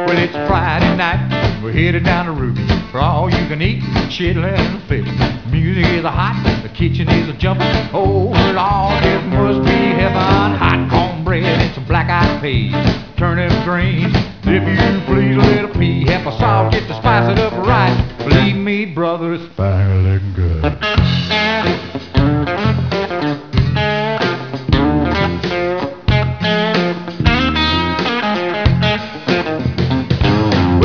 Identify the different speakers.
Speaker 1: Well, it's Friday night, we're headed down to Ruby for all you can eat, chitlin and fish. Music is a hot, the kitchen is a jumping. Oh, Lord, this must be heaven. Hot cornbread and some black-eyed peas, turnip greens, if you please, a little pea, half a salt just to spice it up right. Believe me, brother, it's fine looking good.